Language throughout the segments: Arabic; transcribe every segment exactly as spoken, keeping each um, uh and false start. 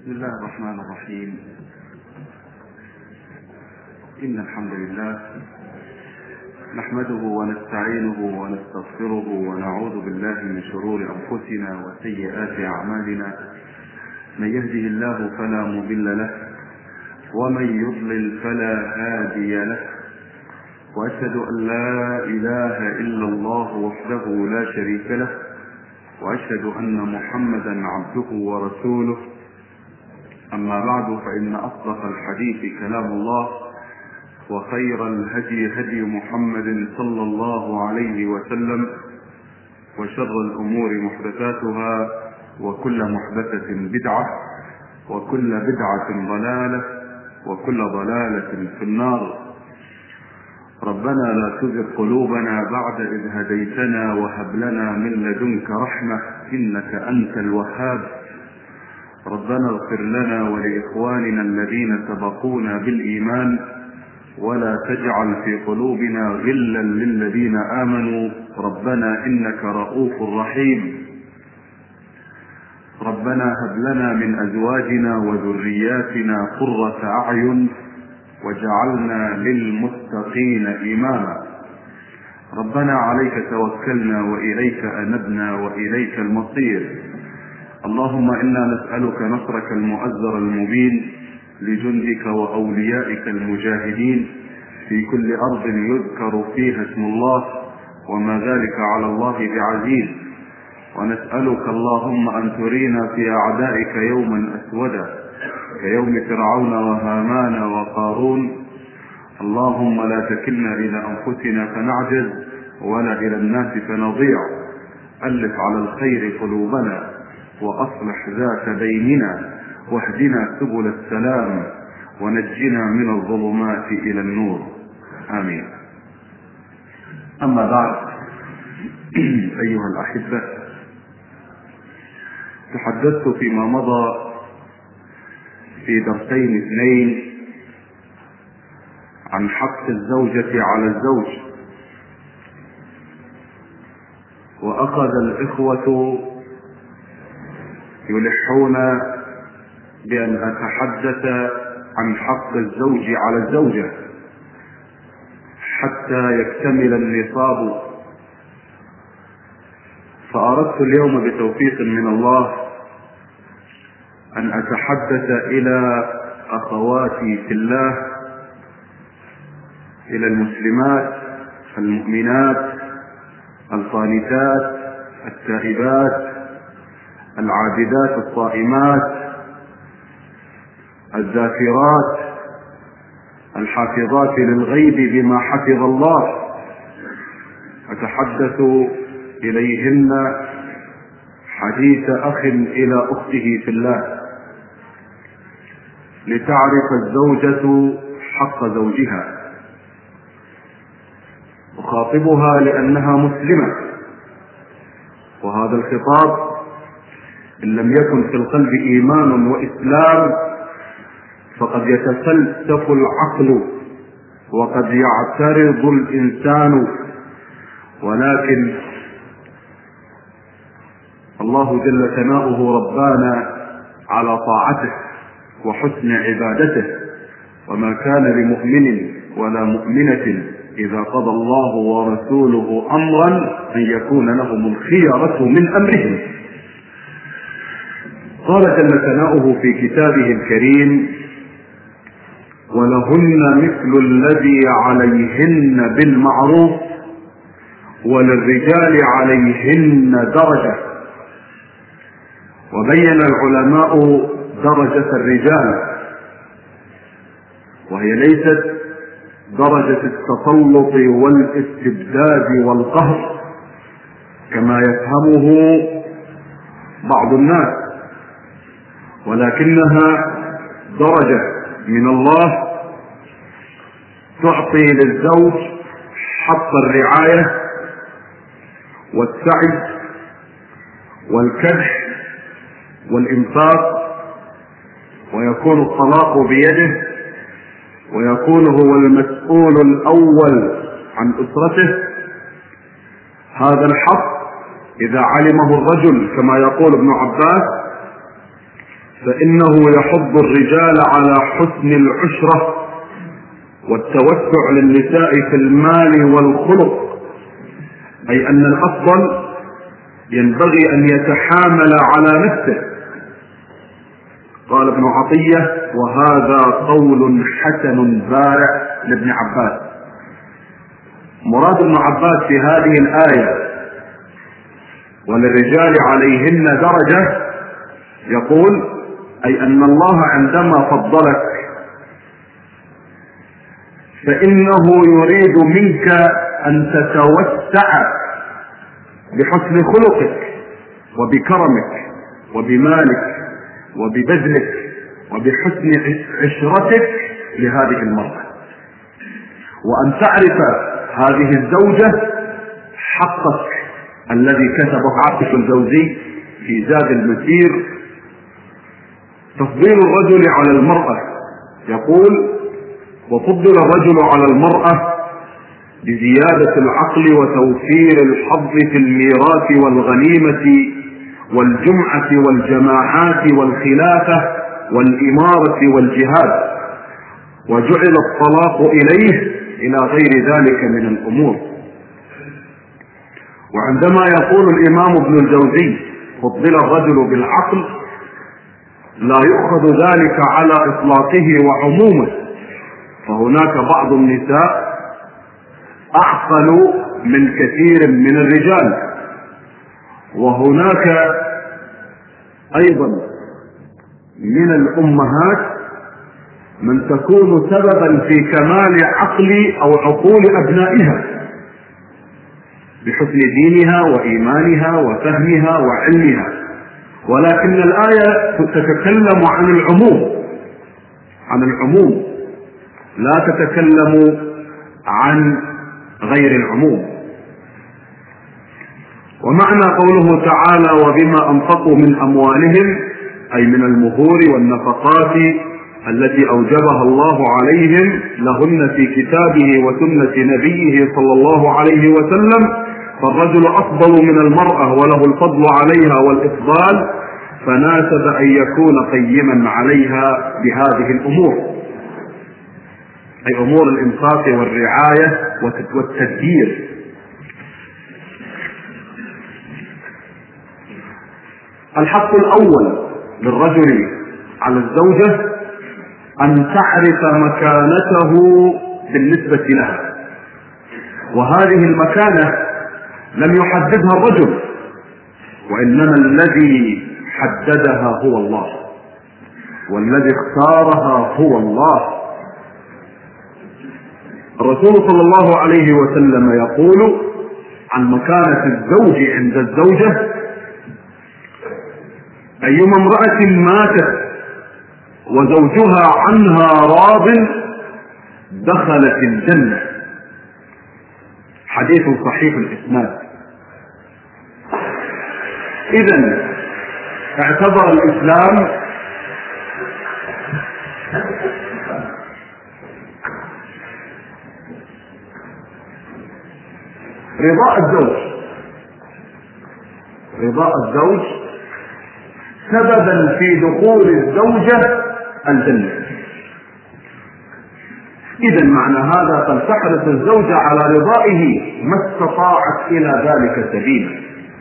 بسم الله الرحمن الرحيم. إن الحمد لله نحمده ونستعينه ونستغفره ونعوذ بالله من شرور أنفسنا وسيئات أعمالنا. من يهده الله فلا مضل له ومن يضلل فلا هادي له، وأشهد أن لا إله إلا الله وحده لا شريك له، وأشهد أن محمدا عبده ورسوله. أما بعد، فإن أصدق الحديث كلام الله، وخير الهدي هدي محمد صلى الله عليه وسلم، وشر الأمور محدثاتها، وكل محدثة بدعة، وكل بدعة ضلالة، وكل ضلالة في النار. ربنا لا تزغ قلوبنا بعد إذ هديتنا، وهب لنا من لدنك رحمة إنك أنت الوهاب. ربنا اغفر لنا ولإخواننا الذين سبقونا بالإيمان، ولا تجعل في قلوبنا غلا للذين آمنوا ربنا إنك رؤوف رحيم. ربنا هب لنا من أزواجنا وذرياتنا قرة أعين وجعلنا للمتقين إماما. ربنا عليك توكلنا وإليك أنبنا وإليك المصير. اللهم إنا نسألك نصرك المؤزر المبين لجندك وأوليائك المجاهدين في كل أرض يذكر فيها اسم الله، وما ذلك على الله بعزيز. ونسألك اللهم أن ترينا في أعدائك يوما أسودا كيوم فرعون وهامان وقارون. اللهم لا تكلنا إلى أنفسنا فنعجز، ولا إلى الناس فنضيع. ألف على الخير قلوبنا، وأصلح ذات بيننا، واهدنا سبل السلام، ونجنا من الظلمات إلى النور. آمين. أما بعد، أيها الأحبة، تحدثت فيما مضى في درسين اثنين عن حق الزوجة على الزوج، وأخذ الإخوة يلحون بأن أتحدث عن حق الزوج على الزوجة حتى يكتمل النصاب. فأردت اليوم بتوفيق من الله أن أتحدث إلى أخواتي في الله، إلى المسلمات المؤمنات القانتات التائبات العابدات الصائمات الذاكرات الحافظات للغيب بما حفظ الله. أتحدث إليهن حديث أخ إلى أخته في الله، لتعرف الزوجة حق زوجها. أخاطبها لأنها مسلمة، وهذا الخطاب إن لم يكن في القلب إيمان وإسلام فقد يتفلسف العقل وقد يعترض الإنسان. ولكن الله جل ثناؤه ربانا على طاعته وحسن عبادته، وما كان لمؤمن ولا مؤمنة إذا قضى الله ورسوله أمرا أن يكون لهم الخيرة من أمرهم. قال جل ثناؤه في كتابه الكريم: ولهن مثل الذي عليهن بالمعروف وللرجال عليهن درجة. وبين العلماء درجة الرجال، وهي ليست درجة التسلط والاستبداد والقهر كما يفهمه بعض الناس، ولكنها درجة من الله تعطي للزوج حق الرعاية والسعي والكدح والإنفاق، ويكون الطلاق بيده، ويكون هو المسؤول الأول عن أسرته. هذا الحق إذا علمه الرجل كما يقول ابن عباس فإنه يحض الرجال على حسن العشرة والتوسع للنساء في المال والخلق، أي أن الأفضل ينبغي أن يتحامل على نفسه. قال ابن عطية: وهذا قول حسن بارع لابن عباس. مراد ابن عباس في هذه الآية وللرجال عليهن درجة يقول أي أن الله عندما فضلك فإنه يريد منك أن تتوسع بحسن خلقك وبكرمك وبمالك وببذلك وبحسن عشرتك لهذه المرأة، وأن تعرف هذه الزوجة حقك الذي كتبه عاطف الجوزي في زاد المسير. تفضيل الرجل على المرأة، يقول: وفضل الرجل على المرأة بزيادة العقل وتوفير الحظ في الميراث والغنيمة والجمعة والجماعات والخلافة والإمارة والجهاد، وجعل الطلاق إليه إلى غير ذلك من الأمور. وعندما يقول الإمام ابن الجوزي: فضل الرجل بالعقل، لا يؤخذ ذلك على إطلاقه وعمومه، فهناك بعض النساء أعقل من كثير من الرجال، وهناك أيضا من الأمهات من تكون سببا في كمال عقل أو عقول أبنائها بحسن دينها وإيمانها وفهمها وعلمها، ولكن الآية تتكلم عن العموم عن العموم لا تتكلم عن غير العموم. ومعنى قوله تعالى: وبما أنفقوا من أموالهم، أي من المهور والنفقات التي أوجبها الله عليهم لهن في كتابه وسنة نبيه صلى الله عليه وسلم، فالرجل أفضل من المرأة وله الفضل عليها والإفضال، فناسب أن يكون قيما عليها بهذه الأمور، أي أمور الإنفاق والرعاية والتدبير. الحق الأول للرجل على الزوجة أن تعرف مكانته بالنسبة لها، وهذه المكانة لم يحددها الرجل، وإنما الذي حددها هو الله، والذي اختارها هو الله. الرسول صلى الله عليه وسلم يقول عن مكانة الزوج عند الزوجة: أيما امرأة ماتت وزوجها عنها راض دخلت الجنة. حديث صحيح الإسناد. إذن اعتبر الإسلام رضاء الزوج رضاء الزوج سببا في دخول الزوجة الجنة. إذا معنى هذا فلتحرص الزوجة على رضائه ما استطاعت إلى ذلك سبيلا.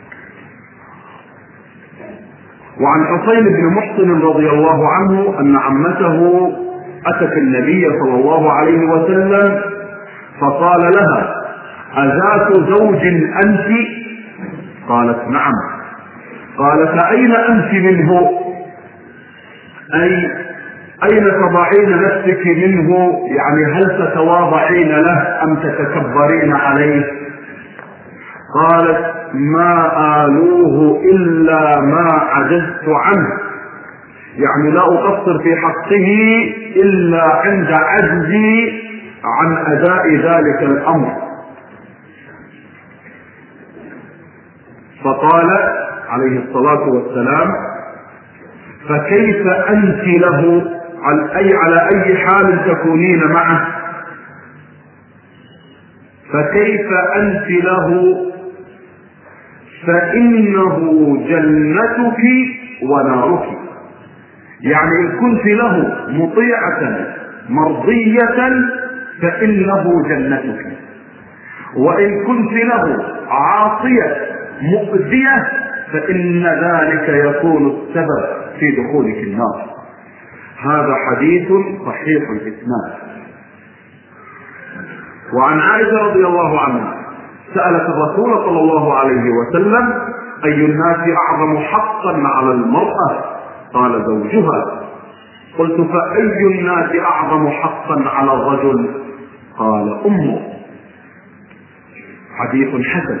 وعن حسين بن محصن رضي الله عنه أن عمته أتت النبي صلى الله عليه وسلم فقال لها: أذات زوج أنت؟ قالت: نعم. قال: فأين أنت منه؟ أي أين تضعين نفسك منه؟ يعني هل تتواضعين له أم تتكبرين عليه؟ قالت: ما آلوه إلا ما عجزت عنه، يعني لا أقصر في حقه إلا عند عجزي عن أداء ذلك الأمر. فقال عليه الصلاة والسلام: فكيف أنت له؟ أي على أي حال تكونين معه؟ فكيف أنت له؟ فإنه جنتك ونارك، يعني إن كنت له مطيعة مرضية فإنه جنتك، وإن كنت له عاصية مؤذية فإن ذلك يكون السبب في دخولك النار. هذا حديث صحيح الإسناد. وعن عائشة رضي الله عنها سألت الرسول صلى الله عليه وسلم: أي الناس أعظم حقا على المرأة؟ قال: زوجها. قلت: فأي الناس أعظم حقا على الرجل؟ قال: أمه. حديث حسن.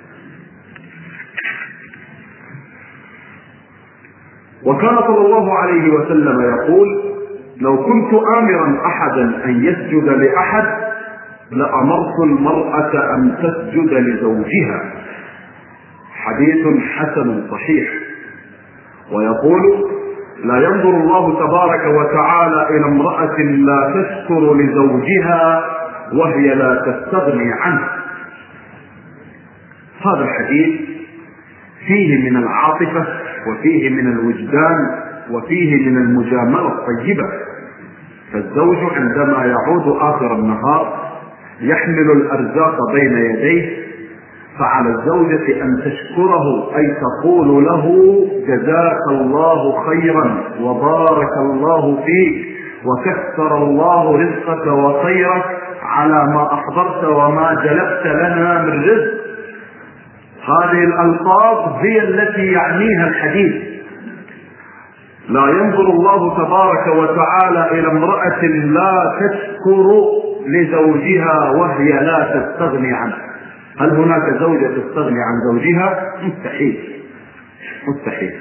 وكان صلى الله عليه وسلم يقول: لو كنت آمرا أحدا أن يسجد لأحد لأمرت المرأة أن تسجد لزوجها. حديث حسن صحيح. ويقول: لا ينظر الله تبارك وتعالى إلى امرأة لا تشكر لزوجها وهي لا تستغني عنه. هذا الحديث فيه من العاطفة وفيه من الوجدان وفيه من المجاملة الطيبة. فالزوج عندما يعود آخر النهار يحمل الأرزاق بين يديه، فعلى الزوجة أن تشكره، أي تقول له: جزاك الله خيرا وبارك الله فيك وكثر الله رزقك وخيرك على ما أحضرت وما جلبت لنا من رزق. هذه الألفاظ هي التي يعنيها الحديث. لا ينظر الله تبارك وتعالى إلى امرأة لا تشكر لزوجها وهي لا تستغني عنه. هل هناك زوجة تستغني عن زوجها؟ مستحيل مستحيل.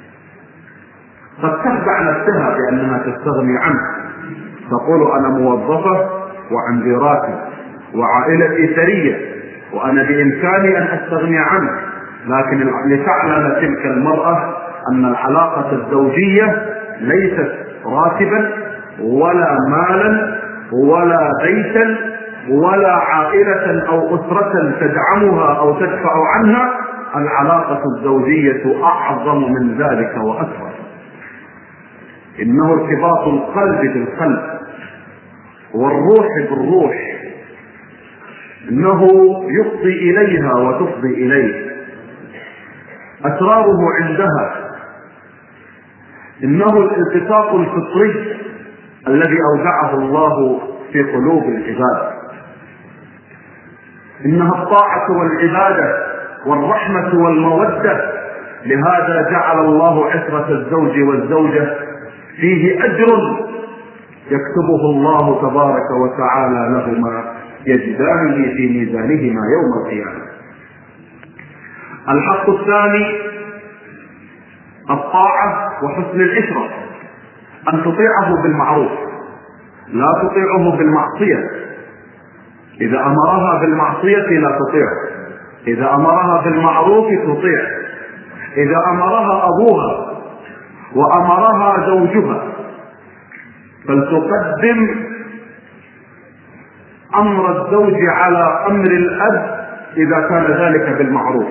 قد تخدع نفسها بأنها تستغني عنه، تقول: أنا موظفة وعندي راتب وعائلتي ثرية وأنا بإمكاني أن أستغني عنه. لكن لتعلم تلك المرأة أن العلاقة الزوجية ليست راتبا ولا مالا ولا بيتا ولا عائلة أو أسرة تدعمها أو تدفع عنها. العلاقة الزوجية أعظم من ذلك وأكبر. إنه ارتباط القلب بالقلب والروح بالروح. إنه يفضي إليها وتفضي إليه. أسراره عندها. إنه الالتصاق الفطري الذي أودعه الله في قلوب العباد. إنها الطاعة والعبادة والرحمة والمودة. لهذا جعل الله عشرة الزوج والزوجة فيه أجر يكتبه الله تبارك وتعالى لهما يجدانه في ميزانهما يوم القيامة. الحق الثاني الطاعة وحسن العشرة. أن تطيعه بالمعروف، لا تطيعه بالمعصية. إذا أمرها بالمعصية لا تطيعه، إذا أمرها بالمعروف تطيع. إذا أمرها أبوها وأمرها زوجها فلتقدم أمر الزوج على أمر الأب إذا كان ذلك بالمعروف،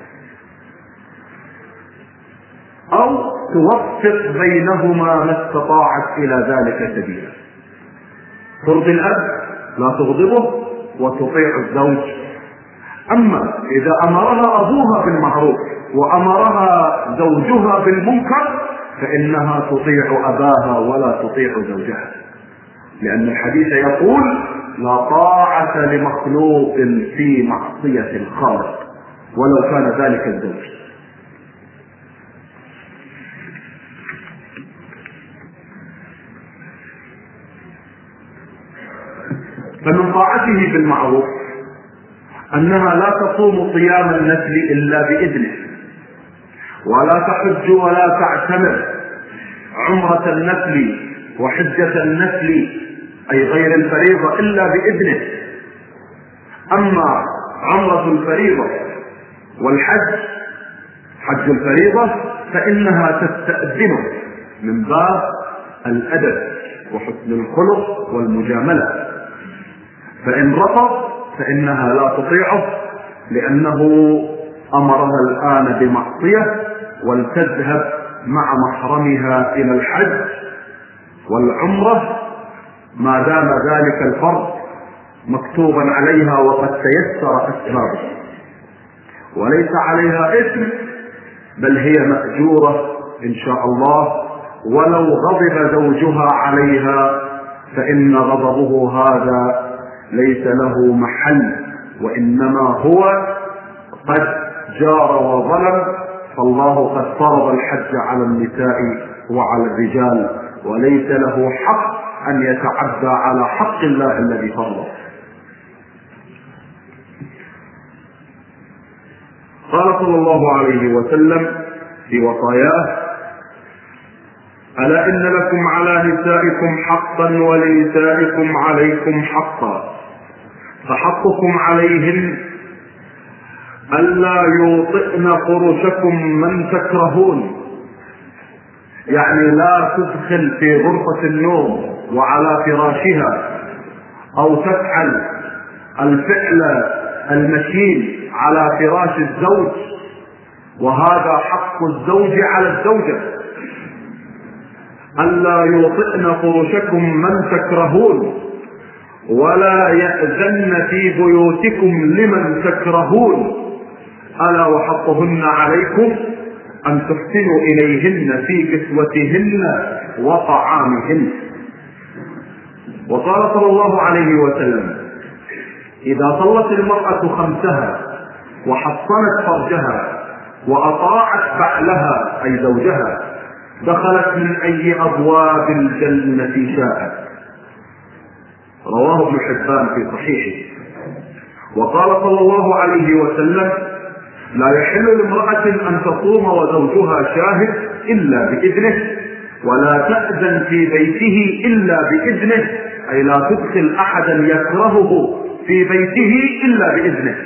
أو توفق بينهما ما استطاعت إلى ذلك سبيلا. ترضي الأب لا تغضبه وتطيع الزوج. أما إذا أمرها أبوها بالمعروف وأمرها زوجها بالمنكر فإنها تطيع أباها ولا تطيع زوجها، لأن الحديث يقول: لا طاعة لمخلوق في معصية الخالق ولو كان ذلك الزوج. فمن طاعته بالمعروف أنها لا تصوم صيام النسل إلا بإذنه، ولا تحج ولا تعتمر عمرة النسل وحجة النسل أي غير الفريضة إلا بإذنه. أما عمرة الفريضة والحج حج الفريضة فإنها تستأذنه من باب الأدب وحسن الخلق والمجاملة. فإن رفض فإنها لا تطيعه، لأنه أمرها الآن بمعصية ولتذهب مع محرمها إلى الحج والعمرة ما دام ذلك الفرض مكتوبا عليها وقد تيسر أسبابه، وليس عليها إثم، بل هي مأجورة إن شاء الله. ولو غضب زوجها عليها فإن غضبه هذا ليس له محل، وإنما هو قد جار وظلم، فالله قد فرض الحج على النساء وعلى الرجال، وليس له حق أن يتعدى على حق الله الذي فرضه. قال صلى الله عليه وسلم في وصاياه: ألا إن لكم على نسائكم حقا ولنسائكم عليكم حقا، فحقكم عليهن ألا يوطئن فرشكم من تكرهون، يعني لا تدخل في غرفة النوم وعلى فراشها أو تفعل الفعل المشين على فراش الزوج، وهذا حق الزوج على الزوجة. ألا يوطئن فرشكم من تكرهون ولا يأذن في بيوتكم لمن تكرهون، ألا وحقهن عليكم أن تحسنوا إليهن في كسوتهن وطعامهن. وقال صلى الله عليه وسلم: إذا صلت المرأة خمسها وحصنت فرجها وأطاعت بعلها أي زوجها دخلت من أي أبواب الجنة شاءت. رواه ابن حبان في صحيحه. وقال صلى الله عليه وسلم: لا يحل لامرأة أن تصوم وزوجها شاهد إلا بإذنه، ولا تأذن في بيته إلا بإذنه، أي لا تدخل أحدا يكرهه في بيته إلا بإذنه.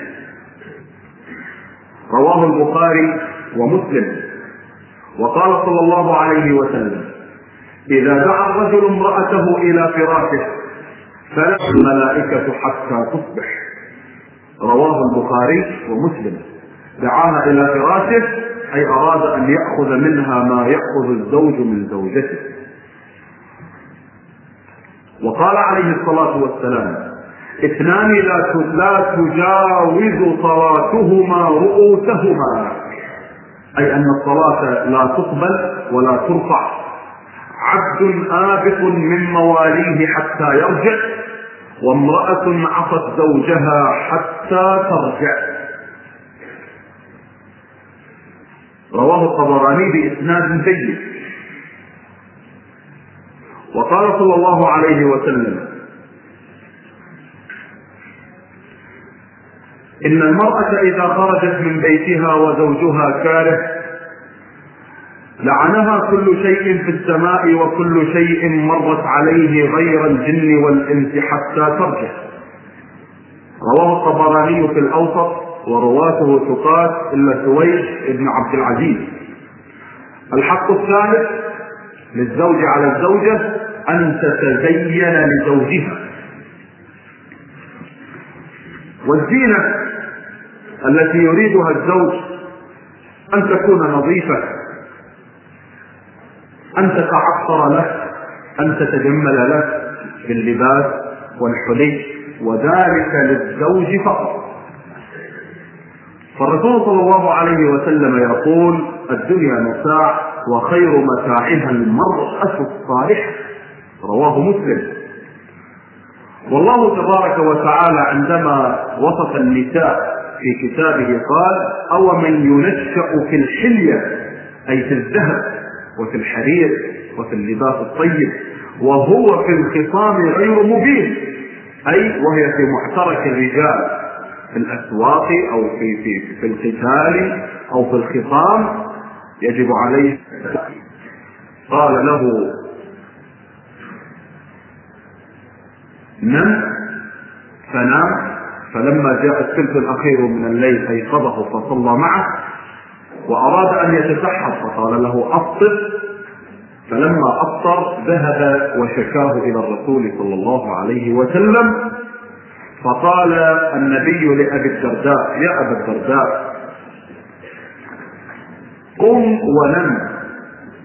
رواه البخاري ومسلم. وقال صلى الله عليه وسلم: إذا دعا الرجل امرأته إلى فراشه فلا الملائكة حتى تصبح. رواه البخاري ومسلم. دعاها إلى فراشه أي أراد أن يأخذ منها ما يأخذ الزوج من زوجته. وقال عليه الصلاة والسلام: اثنان لا تجاوز صلاتهما رؤوسهما، أي أن الصلاة لا تقبل ولا ترفع. عبد آبق من مواليه حتى يرجع، وامرأة عصت زوجها حتى ترجع. رواه الطبراني بإسناد جيد. وقال صلى الله عليه وسلم: إن المرأة إذا خرجت من بيتها وزوجها كاره لعنها كل شيء في السماء وكل شيء مرت عليه غير الجن والإنس حتى ترجع. رواه الطبراني في الأوسط، ورواته ثقات إلا سويد بن عبد العزيز. الحق الثالث للزوج على الزوجة أن تتزين لزوجها. والزينة التي يريدها الزوج أن تكون نظيفة، أن تتعطر له، أن تتجمل له باللباس والحلي، وذلك للزوج فقط. فالرسول صلى الله عليه وسلم يقول: الدنيا متاع وخير متاعها المرأة الصالحة. رواه مسلم. والله تبارك وتعالى عندما وصف النساء في كتابه قال: أو من ينشأ في الحلية، أي في الذهب وفي الحرير وفي اللباس الطيب، وهو في الخصام غير مبين، أي وهي في معترك الرجال في الأسواق أو في, في, في القتال أو في الخصام يجب عليه. قال له: نم، فنام، فلما جاء الثلث الأخير من الليل أيقظه فصلى معه، وأراد أن يتسحر فقال له: أفطر، فلما أفطر ذهب وشكاه إلى الرسول صلى الله عليه وسلم، فقال النبي لأبي الدرداء: يا أبا الدرداء، قم ونم،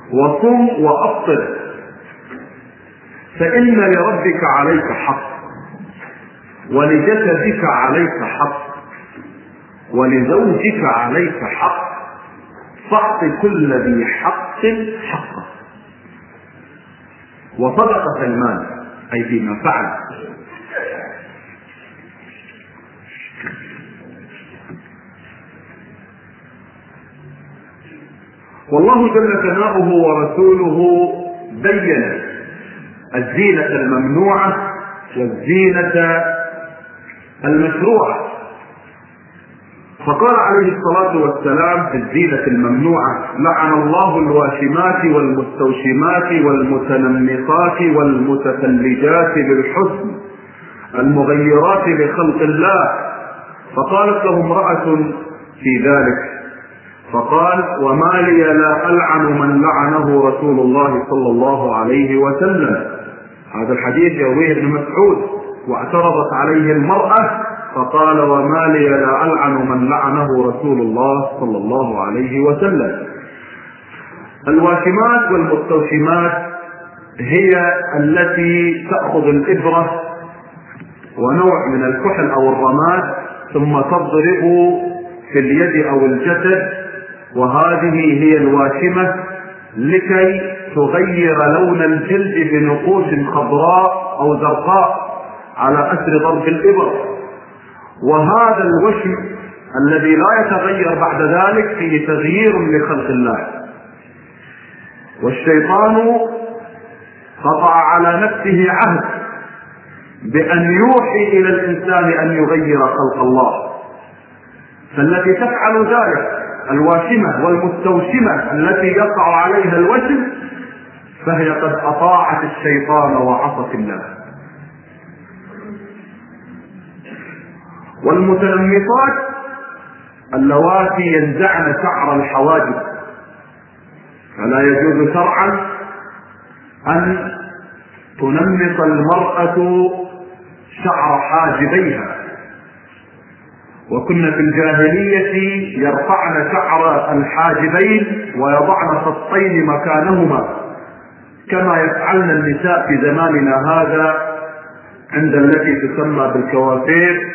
وصم وأفطر، فإن لربك عليك حق، ولجسدك عليك حق، ولزوجك عليك حق، فاعط كل ذي حق حقه. وصدق سلمان أي فيما فعل. والله جل ثناؤه ورسوله بين الزينة الممنوعة والزينة المشروعة، فقال عليه الصلاة والسلام في الزينة الممنوعة: لعن الله الواشمات والمستوشمات والمتنمصات والمتفلجات بالحسن المغيرات لخلق الله. فقالت له امرأة في ذلك، فقال: وما لي لا ألعن من لعنه رسول الله صلى الله عليه وسلم. هذا الحديث يرويه ابن مسعود. واعترضت عليه المرأة فقال: وما لي لا ألعن من لعنه رسول الله صلى الله عليه وسلم. الواشمات والمستوشمات هي التي تأخذ الإبرة ونوع من الكحل أو الرماد ثم تضرب في اليد أو الجسد، وهذه هي الواشمة، لكي تغير لون الجلد بنقوش خضراء أو زرقاء على أثر ضرب الإبر. وهذا الوشم الذي لا يتغير بعد ذلك فيه تغيير لخلق الله، والشيطان قطع على نفسه عهد بأن يوحي إلى الإنسان أن يغير خلق الله. فالتي تفعل ذلك الواشمة والمستوشمة التي يقع عليها الوشم فهي قد أطاعت الشيطان وعصت الله. والمتنمصات اللواتي ينزعن شعر الحواجب، فلا يجوز شرعا أن تنمص المرأة شعر حاجبيها. وكنا في الجاهلية يرفعن شعر الحاجبين ويضعن خطين مكانهما، كما يفعلن النساء في زماننا هذا عند التي تسمى بالكوافير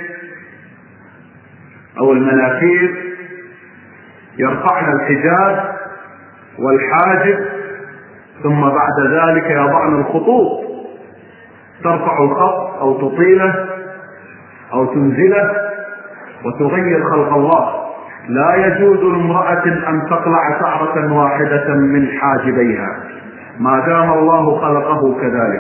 أو المناخير، يرفعن الحجاب والحاجب ثم بعد ذلك يضعن الخطوط، ترفع الخط أو تطيله أو تنزله وتغير خلق الله. لا يجوز لامرأة أن تقلع شعرة واحدة من حاجبيها ما دام الله خلقه كذلك.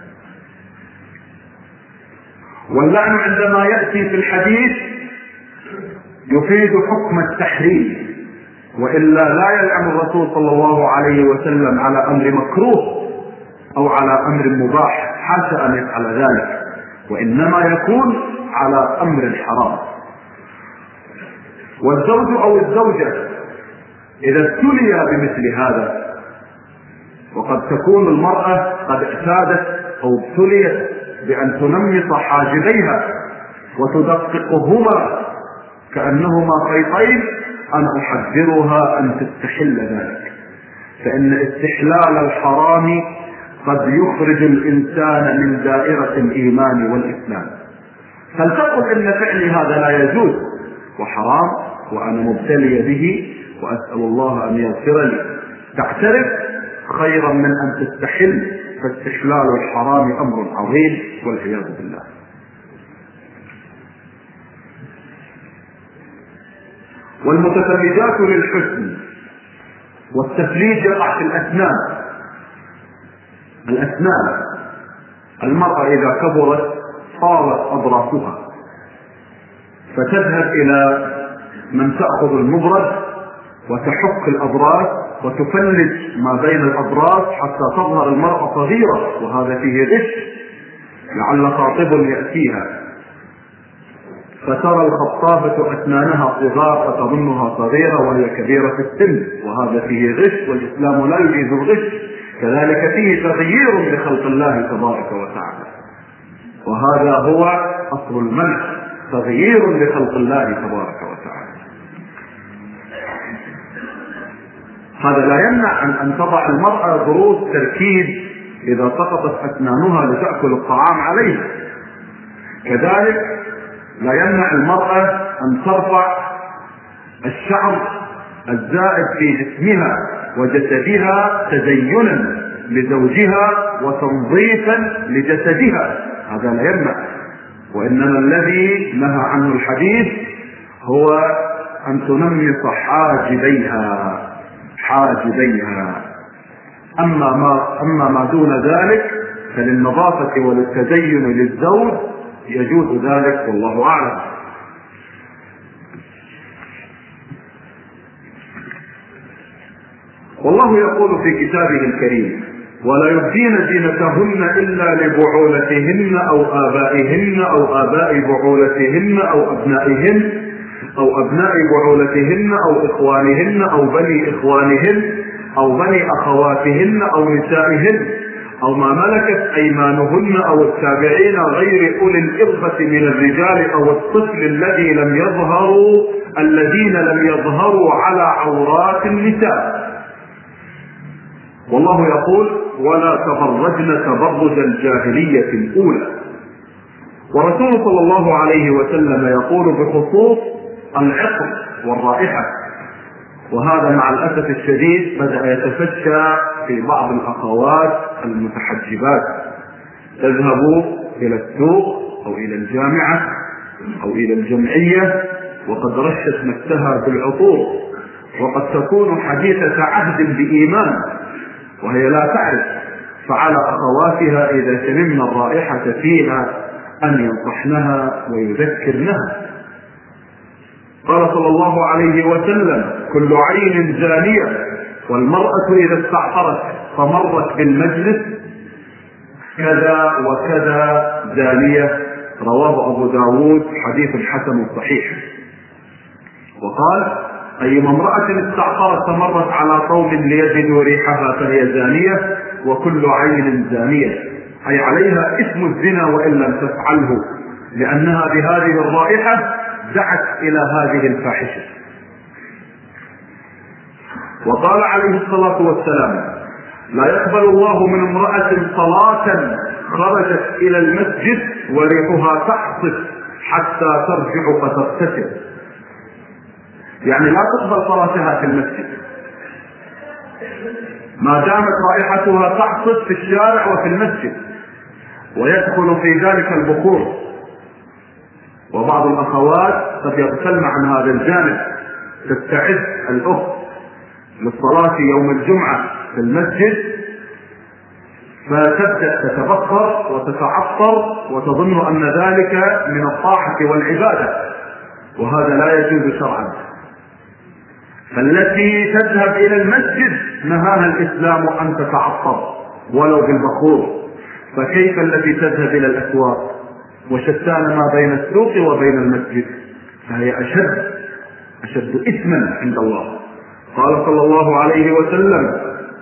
واللعن عندما يأتي في الحديث يفيد حكم التحريم، وإلا لا يلعن الرسول صلى الله عليه وسلم على أمر مكروه أو على أمر مباح، حاشا أن يفعل ذلك، وإنما يكون على أمر حرام. والزوج أو الزوجة إذا ابتلي بمثل هذا، وقد تكون المرأة قد اعتادت أو ابتليت بأن تنمص حاجبيها وتدققهما كأنهما خيطين، أنا أحذرها أن تستحل ذلك، فإن استحلال الحرام قد يخرج الإنسان من دائرة الإيمان والإسلام. فلتقل إن فعلي هذا لا يجوز وحرام وأنا مبتلي به وأسأل الله أن يغفر لي، تعترف خيرا من أن تستحل، فاستحلال الحرام أمر عظيم والعياذ بالله. والمتفلجات للحسن، والتفليج يقع في الأسنان. الأسنان المرأة إذا كبرت طالت أضراسها، فتذهب إلى من تأخذ المبرد وتحك الأضراس وتفلج ما بين الأضراس حتى تظهر المرأة صغيرة، وهذا فيه غش، لعل خاطب يأتيها فترى الخطابة أسنانها صغار فتظنها صغيرة وهي كبيرة في السن، وهذا فيه غش، والإسلام لا يجيز الغش. كذلك فيه تغيير لخلق الله تبارك وتعالى، وهذا هو أصل المنع، تغيير لخلق الله تبارك وتعالى. هذا لا يمنع أن تضع المرأة ضروس تركيب إذا سقطت أسنانها لتأكل الطعام عليها. كذلك لا يمنع المرأة أن ترفع الشعر الزائد في جسمها وجسدها تزينا لزوجها وتنظيفا لجسدها، هذا لا يمنع. وإنما الذي نهى عنه الحديث هو أن تنمص حاجبيها حاجبيها أما ما, أما ما دون ذلك فللنظافة وللتزين للزوج يجوز ذلك، والله أعلم. والله يقول في كتابه الكريم: ولا يبدين زينتهن إلا لبعولتهن أو آبائهن أو آباء بعولتهن أو أبنائهن أو أبناء بعولتهن أو إخوانهن أو بني إخوانهن أو بني أخواتهن أو نسائهن أو ما ملكت أيمانهن أو التابعين غير أولي الإربة من الرجال أو الطفل الذي لم يظهروا الذين لم يظهروا على عورات النساء. والله يقول: ولا تبرجن تبرج الجاهلية الأولى. ورسول صلى الله عليه وسلم يقول بخصوص العطر والرائحة، وهذا مع الأسف الشديد بدأ يتفشى في بعض الأخوات المتحجبات، تذهب إلى السوق أو إلى الجامعة أو إلى الجمعية وقد رشت نفسها بالعطور، وقد تكون حديثة عهد بإيمان وهي لا تعرف، فعلى أخواتها إذا شممن الرائحة فيها أن ينصحنها ويذكرنها. قال صلى الله عليه وسلم: كل عين زانية، والمرأة إذا استعطرت فمرت بالمجلس كذا وكذا زانية. رواه أبو داود حديث حسن صحيح. وقال: أيما امرأة استعطرت فمرت على قوم ليجدوا ريحها فهي زانية، وكل عين زانية، أي عليها اسم الزنا وإن لم تفعله، لأنها بهذه الرائحة دعت إلى هذه الفاحشة. وقال عليه الصلاة والسلام: لا يقبل الله من امرأة صلاة خرجت إلى المسجد وريحها تحصف حتى ترجع فتغتسل، يعني لا تقبل صلاتها في المسجد ما دامت رائحتها تعصف في الشارع وفي المسجد، ويدخل في ذلك البخور. وبعض الأخوات قد يغفلن عن هذا الجانب، تستعد الأخت للصلاة يوم الجمعة في المسجد فتبدأ تتبخر وتتعطر وتظن أن ذلك من الطاعة والعبادة، وهذا لا يجوز شرعا. فالتي تذهب إلى المسجد نهاها الإسلام أن تتعطر ولو بالبخور، فكيف التي تذهب إلى الأسواق؟ وشتان ما بين السوق وبين المسجد، فهي أشد أشد إثما عند الله. قال صلى الله عليه وسلم: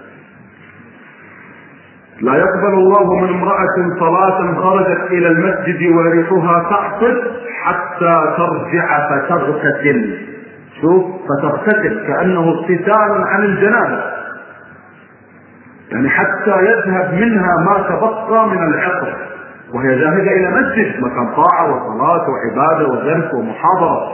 لا يقبل الله من امرأة صلاة خرجت إلى المسجد وريحها تعصف حتى ترجع فتغتسل. شوف، فتغتسل كأنه اغتسال عن الجنابة، يعني حتى يذهب منها ما تبقى من العطر، وهي ذاهبة إلى مسجد مكان طاعة وصلاة وعبادة ودرس ومحاضرة.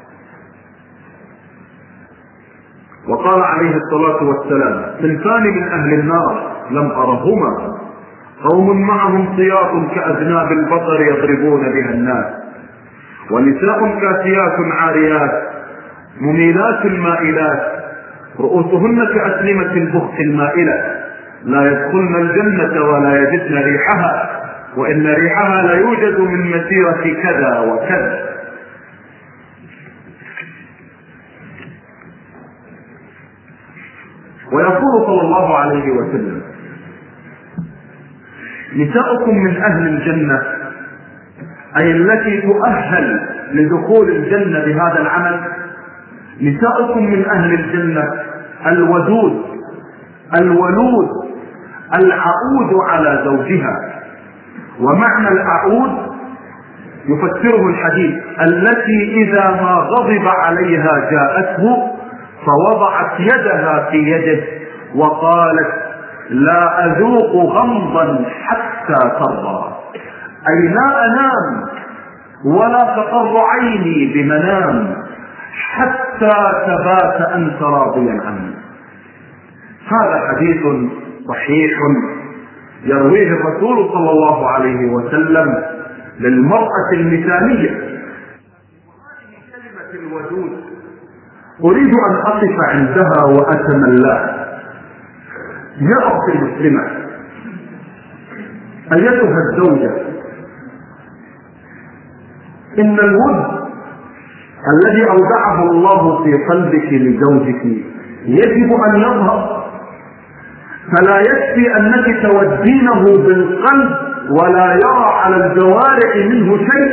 وقال عليه الصلاة والسلام: صنفان من أهل النار لم أرهما، قوم معهم سياط كأذناب البقر يضربون بها الناس، ونساء كاسيات عاريات مميلات مائلات رؤوسهن كأسلمة البخت المائلة، لا يدخلن الجنة ولا يجدن ريحها، وإن ريحها لا يوجد من مسيرة كذا وكذا. ويقول صلى الله عليه وسلم: نساؤكم من أهل الجنة، أي التي تؤهل لدخول الجنة بهذا العمل. نساؤكم من أهل الجنة الودود الولود العؤود على زوجها. ومعنى العؤود يفسره الحديث: التي إذا ما غضب عليها جاءته فوضعت يدها في يده وقالت: لا أذوق غمضا حتى ترضى، أي لا أنام ولا تقر عيني بمنام حتى تبات أنت راضيا عني. هذا حديث صحيح يرويه الرسول صلى الله عليه وسلم للمرأة المثالية. وهذه كلمة الودود أريد أن أقف عندها وأتملاها. يا أختي المسلمة، أيتها الزوجة، إن الود الذي أودعه الله في قلبك لزوجك يجب أن يظهر، فلا يكفي أنك تودينه بالقلب ولا يرى على الجوارح منه شيء.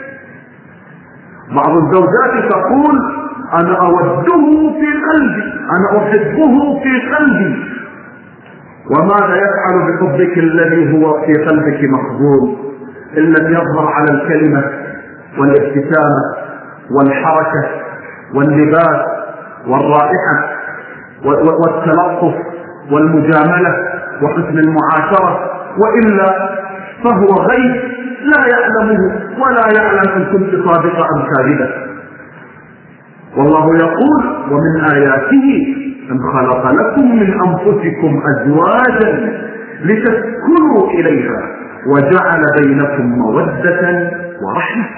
بعض الزوجات تقول: أنا أوده في قلبي، أنا أحبه في قلبي. وماذا يفعل بحبك الذي هو في قلبك مخزون إن لم يظهر على الكلمة والابتسامة والحركة واللباس والرائحة والتلطف والمجاملة وحسن المعاشرة؟ وإلا فهو غيب لا يعلمه ولا يعلم إن كنت صادقة أم كاذبة. والله يقول: ومن آياته أن خلق لكم من أنفسكم أزواجا لتسكنوا إليها وجعل بينكم مودة ورحمة.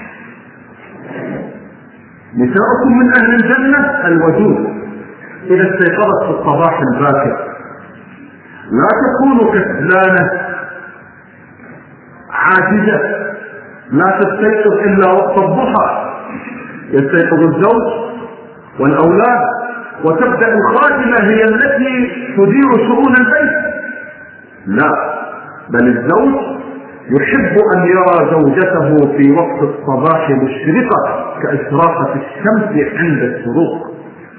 نساؤكم من أهل الجنة الودود. إذا استيقظت في الصباح الباكر لا تكون كسلانة عاجزة، لا تستيقظ إلا وقت الضحى. يستيقظ الزوج والأولاد وتبدأ الخادمة هي التي تدير شؤون البيت. لا، بل الزوج يحب أن يرى زوجته في وقت الصباح مشرقة كإشراقة الشمس عند الشروق.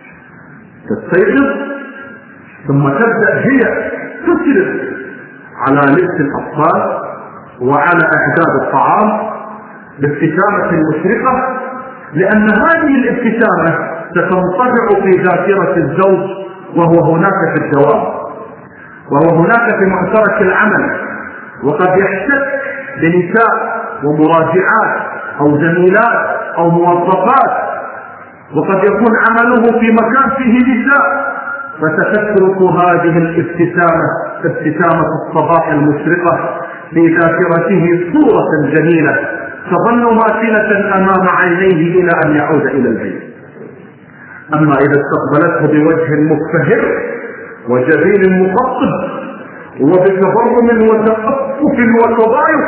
تستيقظ ثم تبدأ هي تسرع على لبس الأطفال وعلى إعداد الطعام بابتسامة مشرقة، لأن هذه الابتسامة ستنطبع في ذاكرة الزوج وهو هناك في الدوام، وهو هناك في معترك العمل، وقد يحتك بنساء ومراجعات أو زميلات أو موظفات، وقد يكون عمله في مكان فيه نساء، فتتترك هذه الابتسامة ابتسامة الصباح المشرقة في ذاكرته صورة جميلة تظل ماثلة أمام عينيه إلى أن يعود إلى البيت. أما إذا استقبلته بوجه مكفهر وجبين مقطب وبتضرم وتقطف وتضايق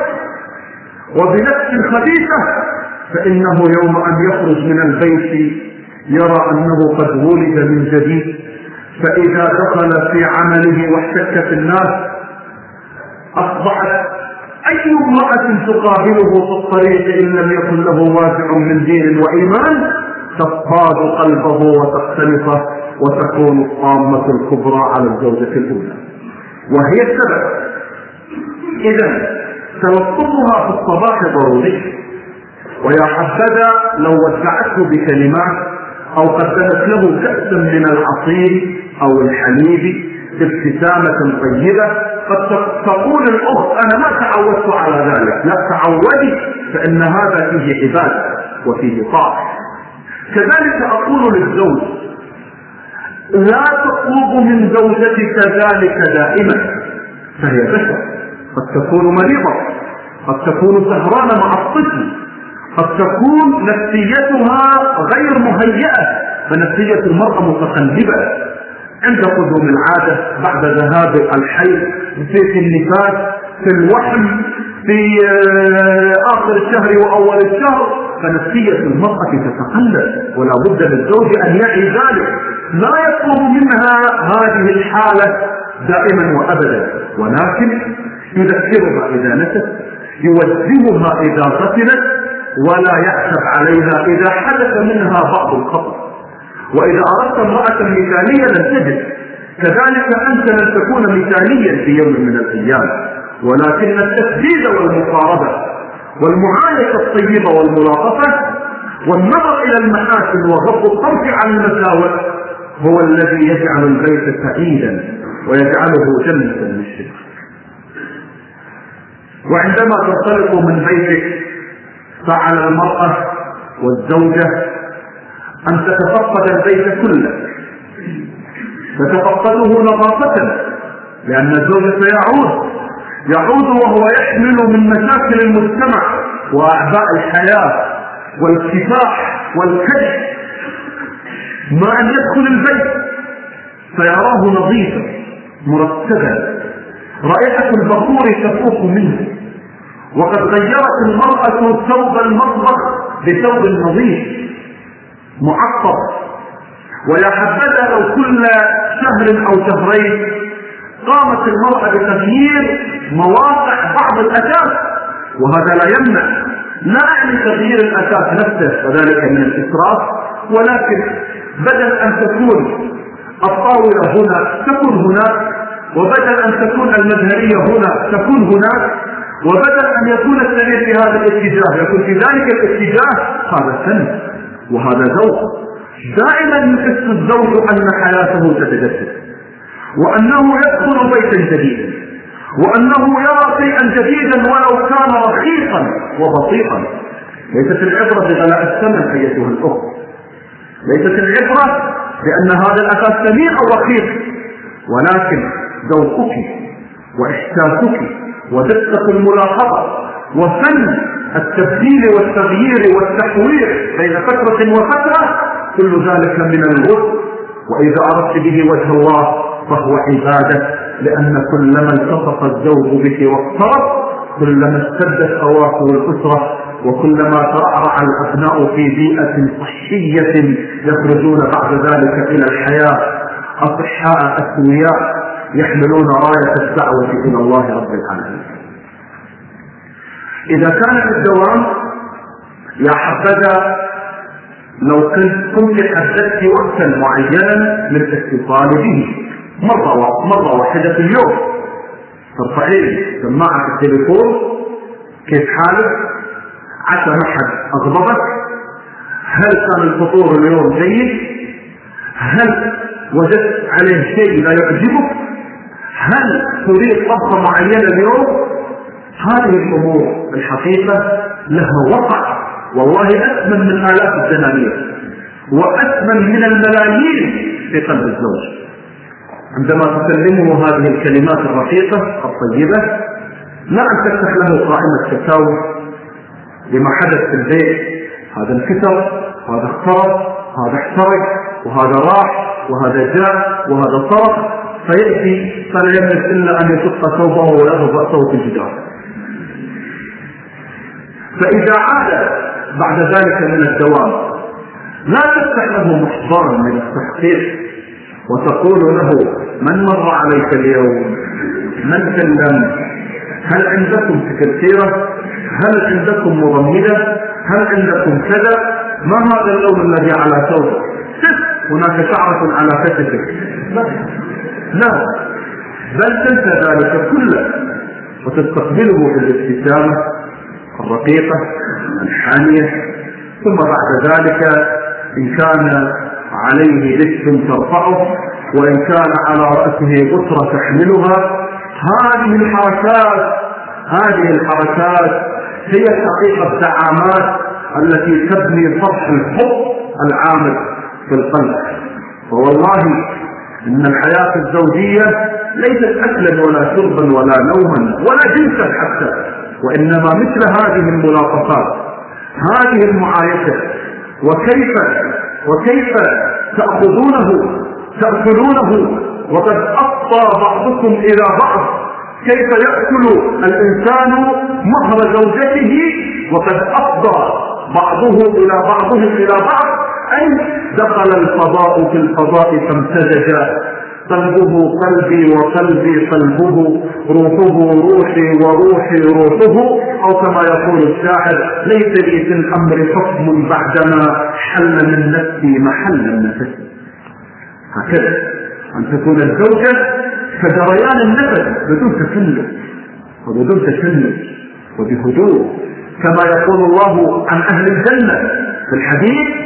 وبنفس خبيثة، فإنه يوم أن يخرج من البيت يرى أنه قد ولد من جديد. فإذا دخل في عمله واحتك في الناس أصبحت أي امرأة تقابله في الطريق إن لم يكن له وازع من دين وإيمان تصطاد قلبه وتختلفه وتكون الطامة الكبرى على الزوجة الأولى، وهي السبب. إذا تلطفها في الصباح ضروري، ويا حبذا لو ودعته بكلمات أو قدمت له كأسا من العصير أو الحليب بابتسامة طيبة. قد تقول الأخت: أنا ما تعودت على ذلك. لا تعودي، فإن هذا فيه عبادة وفيه طاعة. كذلك أقول للزوج: لا تطلب من زوجتك ذلك دائما، فهي بشر، قد تكون مريضة، قد تكون سهرانة مع الطفل، قد تكون نفسيتها غير مهيئة، فنفسية المرأة متقلبة عند قدوم العادة، بعد ذهاب الحيض، في النفاس، في الوحم، في آخر الشهر وأول الشهر، فنفسية المرأة تتقلب، ولا بد للزوج أن يعي ذلك. لا يطلب منها هذه الحالة دائما وأبدا، ولكن يذكرها إذا نست، يوجهها إذا غفلت، ولا يحسب عليها إذا حدث منها بعض الخطأ. وإذا أردت امرأة مثالية لن تجد، كذلك أنت لن تكون مثاليا في يوم من الأيام، ولكن التسديد والمقاربة والمعايشة الطيبة والملاطفة والنظر إلى المحاسن وغض الطرف عن المساوئ هو الذي يجعل البيت سعيدا ويجعله جنة للشرك. وعندما تنطلق من بيتك فعلى المرأة والزوجة أن تتفقد البيت كله، تتفقده نظافة، لأن الزوج سيعود يعود وهو يحمل من مشاكل المجتمع وأعباء الحياة والكفاح والكدح، ما أن يدخل البيت فيراه نظيفا مرتبا، رائحة البخور تفوق منه، وقد غيرت المرأة ثوب المطبخ بثوب نظيف معطر. ويا حبذا لو كل شهر أو شهرين قامت المرأة بتغيير مواقع بعض الأثاث، وهذا لا يمنع، لا أعني تغيير الأثاث نفسه وذلك من الإسراف، ولكن بدل أن تكون الطاولة هنا تكون هناك، وبدل أن تكون المزهرية هنا تكون هناك، وبدل أن يكون السرير في هذا الاتجاه يكون في ذلك الاتجاه. هذا فن وهذا ذوق. دائما يحس الزوج أن حياته تتجدد، وأنه يدخل بيتا جديدا، وأنه يرى شيئا جديدا ولو كان رخيصا وبسيطا. ليست العبرة بغلاء الثمن أيتها الأخت، ليست العبرة لأن هذا الأثاث ثمين أو رخيص، ولكن ذوقك وإحساسك ودقة الملاحظة وفن التبديل والتغيير والتحوير بين فترة وفترة، كل ذلك من الغد. وإذا أردت به وجه الله فهو عبادة، لأن كلما التصق الزوج بك واقترب كلما اشتدت أواصر الأسرة، وكلما ترعرع الأبناء في بيئة صحية يخرجون بعد ذلك إلى الحياة أصحاء أسوياء يحملون راية الدعوة إلى الله رب العالمين. إذا كان في الدوام يا حبذا لو كنت حددت وقتا معينا للاتصال به مرة مرة واحدة في اليوم، ترفعين سماعة التليفون، كيف حالك؟ عسى ما حد أغضبك؟ هل كان الفطور اليوم جيد؟ هل وجدت عليه شيء لا يعجبك؟ هل تريد طبخة معينة اليوم؟ هذه الأمور الحقيقة لها وقع والله أثمن من آلاف الدنانير وأثمن من الملايين في قلب الزوج. عندما تسلمه هذه الكلمات الرقيقة الطيبة لا أن تفتح له قائمة تساوي لما حدث في البيت، هذا انكسر، هذا اخترق، هذا احترق، وهذا راح، وهذا جاء، وهذا صرخ، فيأتي فلا يملك إلا أن يشق ثوبه ويضرب رأسه في الجدار. فإذا عاد بعد ذلك من الدوام لا تفتح له محضرا من التحقيق وتقول له من مر عليك اليوم؟ من كلم؟ هل عندكم سكرتيرة؟ هل عندكم مضمدة؟ هل عندكم كذا؟ ما هذا اللون الذي على ثوبك؟ هناك شعرة على كتفك. لا، بل تنسى ذلك كله وتستقبله بالابتسامة الرقيقة الحانية، ثم بعد ذلك إن كان عليه دش ترفعه، وإن كان على رأسه غصرة تحملها. هذه الحركات هذه الحركات هي الحقيقة الدعامات التي تبني سطح الحب العامل في القلب. والله إن الحياة الزوجية ليست أكلا ولا شربا ولا نوما ولا جنسا حتى، وإنما مثل هذه الملاقطات، هذه المعايشة، وكيف وكيف تأخذونه تأكلونه وقد أفضى بعضكم إلى بعض، كيف يأكل الإنسان مهر زوجته وقد أفضى بعضه إلى بعضه إلى بعض، أي دخل الفضاء في الفضاء فامتزج، قلبه قلبي وقلبي قلبه، روحه روحي وروحي روحه، أو كما يقول الشاعر ليس لي في الأمر حكم بعدما حل من نفسي محل النفس. هكذا أن تكون الزوجة كجريان النفس بدون تكلف وبدون تشنج وبهدوء، كما يقول الله عن أهل الجنة في الحديث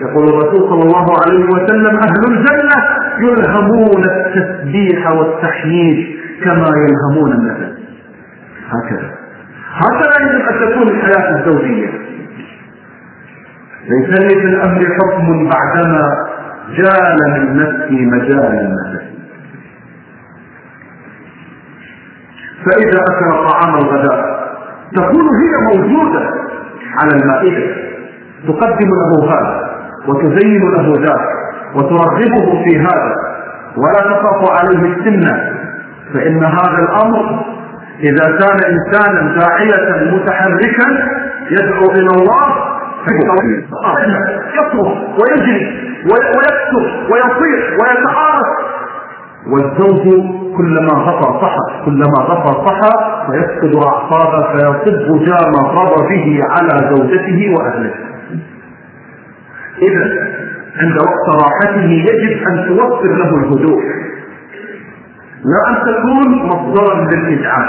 يقول الرسول صلى الله عليه وسلم: أهل الجنة يلهمون التسبيح والتحميد كما يلهمون النفس. هكذا هكذا يجب أن تكون الحياة الزوجية. ليس لي في الأمر حكم بعدما جال من نفسي مجال النفس. فإذا أكل طعام الغداء تكون هي موجودة على المائدة، تقدم له هذا وتزين له ذاك وترغبه في هذا، ولا تخاف عليه السنة. فإن هذا الأمر إذا كان إنسانا داعية متحركا يدعو إلى الله يصرخ ويجري ويكتب ويصيح ويتعارف. والزوج كلما غفر صحى، كلما غفر صحى فيفقد أعصابه فيصب جام غضبه على زوجته وأهله. إذا عند وقت راحته يجب أن توفر له الهدوء، لا أن تكون مصدرا للإزعاج.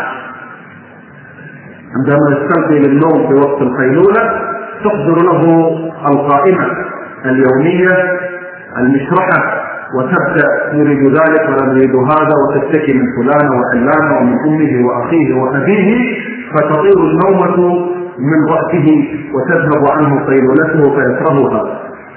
عندما يستلقي للنوم في وقت القيلولة تحضر له القائمة اليومية المشرحة وتبدأ نريد ذلك ولا نريد هذا، وتشتكي من فلان وعلان ومن أمه وأخيه وأبيه، فتطير النومة من رأسه وتذهب عنه قيلولته فيكرهها.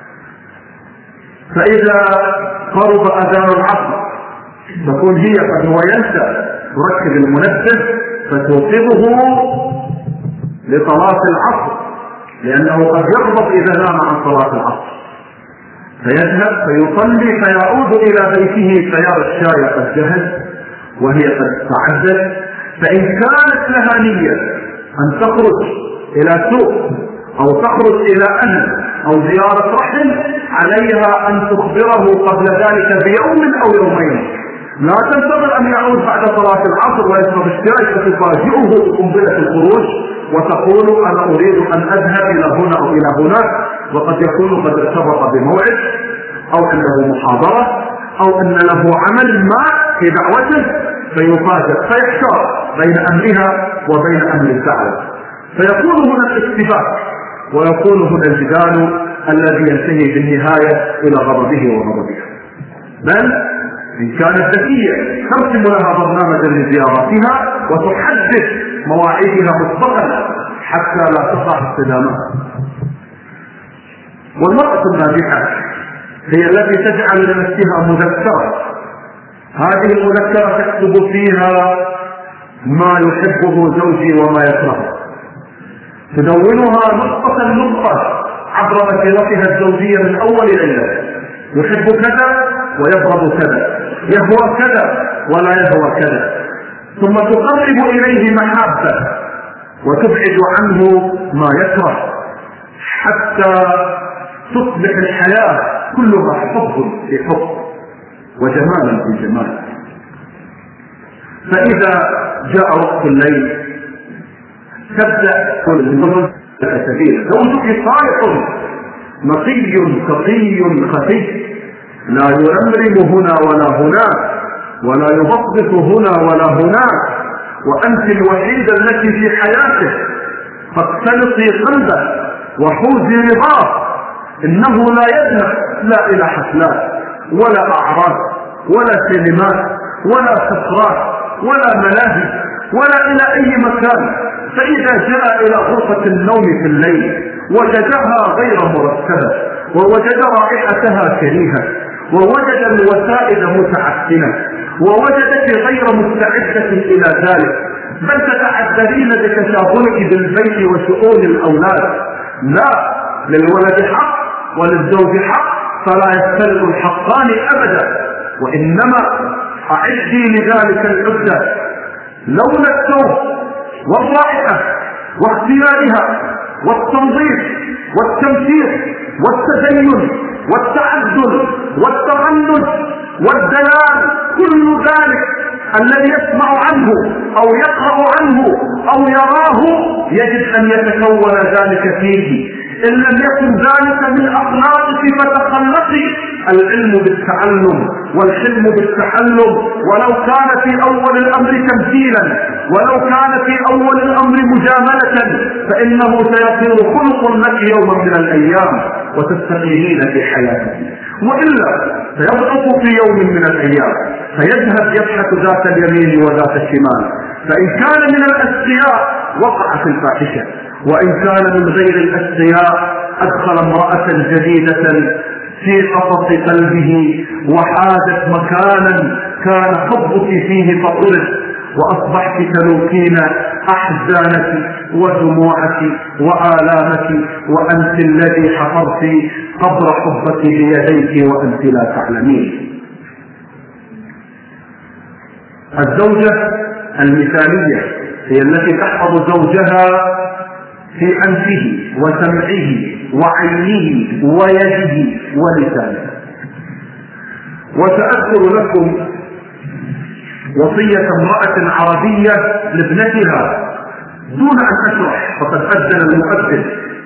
فإذا قرب أذان العصر تكون هي قد هو ينسى تركب المنبه فتوقظه لصلاة العصر، لأنه قد يغضب إذا نام عن صلاة العصر، فيذهب فيصلي فيعود إلى بيته فيرى الشاي قد جهز وهي قد تعدت. فإن كانت لها نية أن تخرج إلى سوق أو تخرج إلى أهل أو زيارة رحم عليها أن تخبره قبل ذلك بيوم أو يومين، لا تنتظر أن يعود بعد صلاة العصر ويشرب الشاي فتفاجئه بقنبلة الخروج وتقول: أنا أريد أن أذهب إلى هنا أو إلى هناك، وقد يكون قد ارتبط بموعد أو عنده محاضرة أو أن له عمل ما في دعوته، فيفاجئ فيحتار بين أمرها وبين أمر الدعوة، فيكون هنا الاشتباك ويكون هنا الجدال الذي ينتهي بالنهاية إلى غضبه وغضبها. بل إن كانت ذكية ترسم لها برنامجا لزياراتها وتحدث مواعيدها مسبقا حتى لا تقع الصدامات. والمرأة الناجحة هي التي تجعل لنفسها مذكرة، هذه المذكرة تكتب فيها ما يحبه زوجي وما يكرهه، تدونها نقطة نقطة عبر مسيرتها الزوجية من أول ليلة، يحب كذا ويبغض كذا، يهوى كذا ولا يهوى كذا، ثم تقرب إليه محبة وتبعد عنه ما يكره، حتى تصبح الحياة كلها حب في حب وجمال في جمال. فإذا جاء وقت الليل تبدأ كل سبيل. زوجك صالح نقي تقي خفي لا يرمرم هنا ولا هناك ولا يبطط هنا ولا هناك، وأنت الوحيدة التي في حياته، فاختلطي قلبه وحوزي رضاه. إنه لا يذهب لا إلى حفلات ولا أعراض ولا سينمات ولا سفرات ولا ملاهي ولا إلى أي مكان، فإذا جاء إلى غرفة النوم في الليل وجدها غير مرتبة ووجد رائحتها كريهة ووجد الوسائد متعفنة ووجدك غير مستعدة إلى ذلك، بل تتعذرين بتشاغلك بالبيت وشؤون الأولاد. لا، للولد حق وللزوج حق، فلا يختلف الحقان أبدا، وإنما أعدي لذلك العدة. لولا الثوب والرائحة واختيارها والتنظيف والتمثيل والتزين والتعدل والتغنج والدلال، كل ذلك الذي يسمع عنه أو يقرأ عنه أو يراه يجب أن يتكون ذلك فيه. إن لم يكن ذلك من أخلاقك فتخلقي. العلم بالتعلم والحلم بالتحلم، ولو كان في أول الأمر تمثيلا ولو كان في أول الأمر مجاملة، فإنه سيصير خلق لك يوما من الأيام. وتستقيمين في حياتك، وإلا سيضعف في يوم من الأيام فيذهب يبحث ذات اليمين وذات الشمال، فإن كان من الأسقياء وقع في الفاحشة، وإن كان من غير الأسقياء أدخل امرأة جديدة في قفص قلبه وحازت مكانا كان حبك فيه فطرد، وأصبحت تلوكين أحزانك ودموعك وآلامك، وأنت الذي حفرت قبر حبك بيديك وأنت لا تعلمين. الزوجة المثالية هي التي تحفظ زوجها في أنفه وسمعه وعينه ويده ولسانه. وسأذكر لكم وصية امرأة عربية لابنتها دون أن أشرح، فقد أذن المؤذن.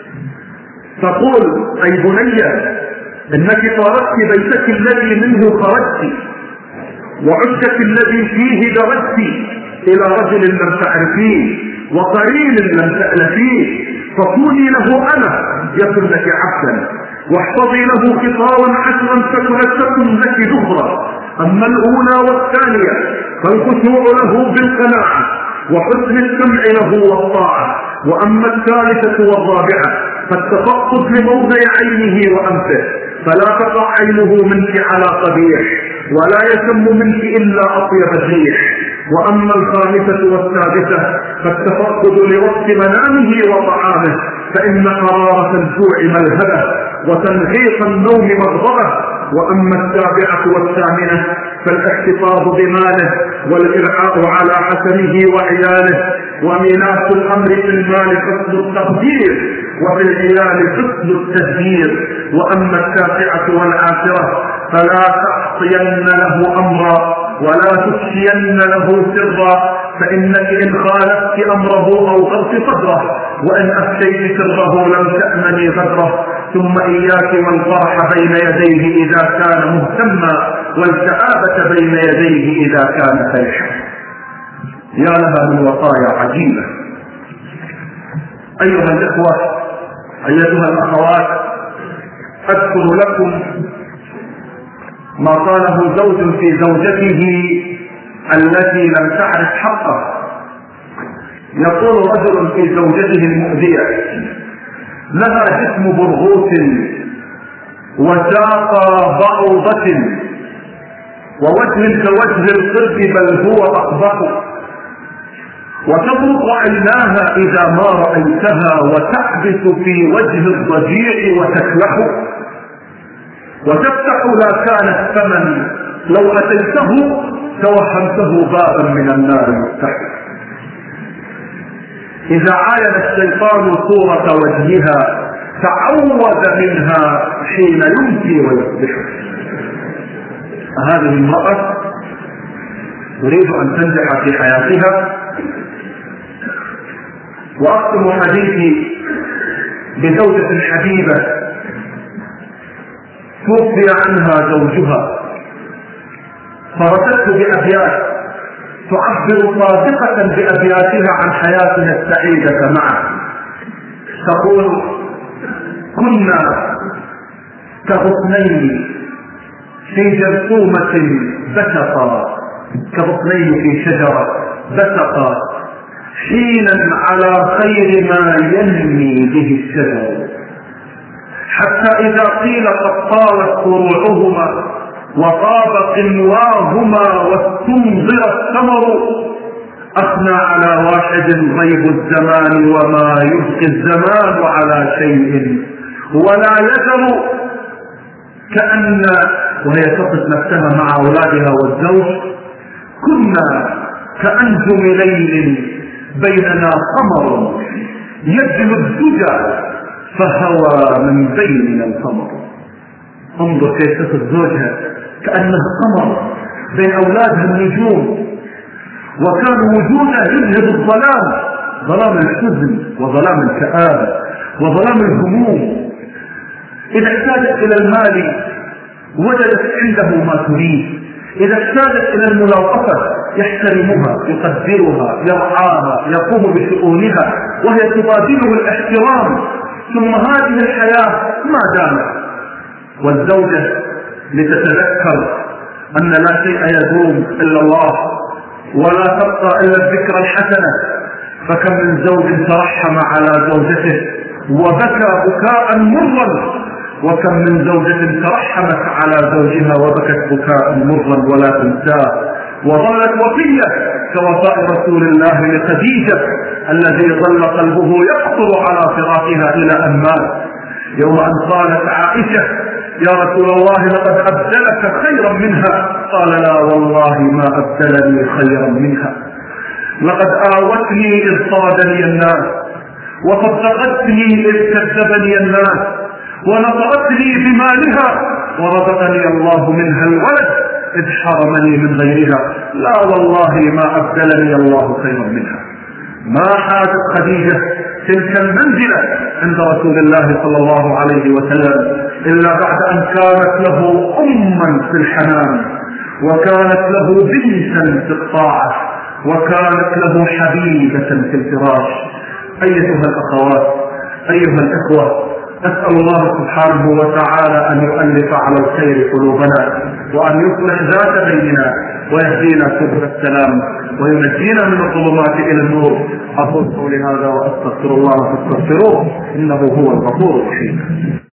تقول: أي بني، إنك تركت بيتك الذي منه خرجت وعشك الذي فيه درجت إلى رجل لم تعرفيه وقرين لم تألفيه، فكوني له أنا يكن لك عبدا، واحفظي له خطابا عشرا تكن تكن لك ذخرا. أما الأولى والثانية فالخشوع له بالقناعة وحسن السمع له والطاعة، وأما الثالثة والرابعة فالتفقد لموضع عينه وأنفه، فلا تقع عينه منك على قبيح ولا يشم منك إلا أطيب الريح. وأما الخامسة والسادسة فالتفقد لوقت منامه وطعامه، فإن قرارة الجوع ملهبة وتنغيق النوم مغضبة. وأما السابعة والثامنة فالاحتفاظ بماله والإرعاء على حسنه وعياله، وميراث الأمر في المال حسن التقدير وفي العيال حسن التدبير. وأما التاسعة والعاشرة فلا تعصين له أمرا ولا تفشين له سرا، فإنك إن خالفت أمره أوغرت صدره، وإن أفشيت سره لم تأمني غدره. ثم إياك والفرح بين يديه إذا كان مهتما، والكآبة بين يديه إذا كان فرحا. يا لها من وصايا عجيبة. أيها الإخوة، أيتها الأخوات، أذكر لكم ما قاله زوج في زوجته التي لم تعرف حقه. يقول رجل في زوجته المؤذية: لها جسم برغوث وساق بعوضة ووجه كوجه القرد بل هو أقبح، وتبرق عيناها إذا ما رأيتها وتحبس في وجه الضجيع وتكلح، وتفتح لا كان الثمن لو أتيته توهمته بابا من النار مفتح. إذا عاين الشيطان صورة وجهها تعوذ منها حين يمسي ويصبح. هذه المرأة تريد أن تنجح في حياتها. وأختم حديثي بزوجة حبيبة توفي عنها زوجها، فرسلت بأبيات تعبر صادقة بأبياتها عن حياتها السعيدة معه. تقول: كنا كغصنين في جرثومة بسقا، كغصنين في شجرة بسقا، حينا على خير ما ينمي به الشجر، حتى إذا قيل قد طالت فروعهما وطاب قنواهما واستنظر الثمر، أثنى على واحد غيب الزمان وما يبقي الزمان على شيء ولا يزر. كأن وهي تصف نفسها مع أولادها والزوج: كنا كأنجم ليل بيننا قمر يجل الدجى فهوى من بين القمر. انظر كيف تصف زوجها كأنه قمر بين أولادها النجوم، وكان وجودها يذهب الظلام، ظلام الحزن وظلام الكآبة وظلام الهموم. إذا احتاجت إلى المال وجدت عنده ما تريد، إذا احتاجت إلى الملاطفة يحترمها يقدرها يرعاها يقوم بشؤونها، وهي تبادله الاحترام. ثم هذه الحياة ما دامت، والزوجة لتتذكر أن لا شيء يدوم إلا الله ولا تبقى إلا الذكرى الحسنة. فكم من زوج ترحم على زوجته وبكى بكاء مرا، وكم من زوجة ترحمت على زوجها وبكت بكاء مرا ولا تنساه، وظلت وفية كوفاء رسول الله لخديجة الذي ظل قلبه يقطر على فراقها إلى أن مات، يوم أن قالت عائشة: يا رسول الله لقد أبدلك خيرا منها، قال: لا والله ما أبدلني خيرا منها، لقد آوتني إذ صادني الناس، وصدقتني إذ كذبني الناس، ونطرتني بمالها، ورزقني الله منها الولد إذ حرمني من غيرها، لا والله ما أبدلني الله خيرا منها. ما حاجت خديجة تلك المنزلة عند رسول الله صلى الله عليه وسلم إلا بعد أن كانت له أما في الحنان، وكانت له بنتا في الطاعة، وكانت له حبيبة في الفراش. أيتها الأخوات، أيها الإخوة، أسأل الله سبحانه وتعالى أن يؤلف على الخير قلوبنا، وأن يصلح ذات بيننا، ويهدينا سبل السلام، وينجينا من الظلمات إلى النور. أقول قولي هذا وأستغفر الله فاستغفروه إنه هو الغفور الرحيم.